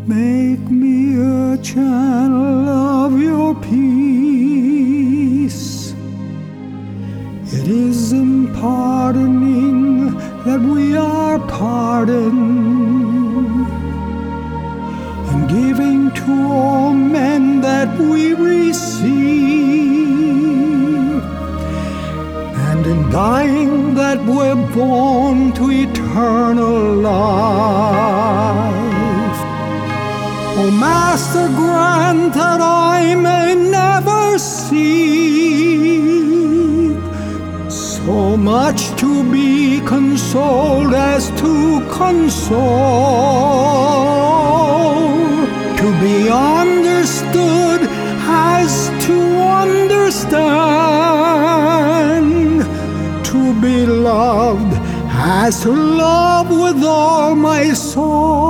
Make me a channel of your peace. It is in pardoning that we are pardoned, in giving to all men that we receive, and in dying that we're born to eternal life. O Master, grant that I may never seek so much to be consoled as to console, to be understood as to understand, to be loved as to love with all my soul.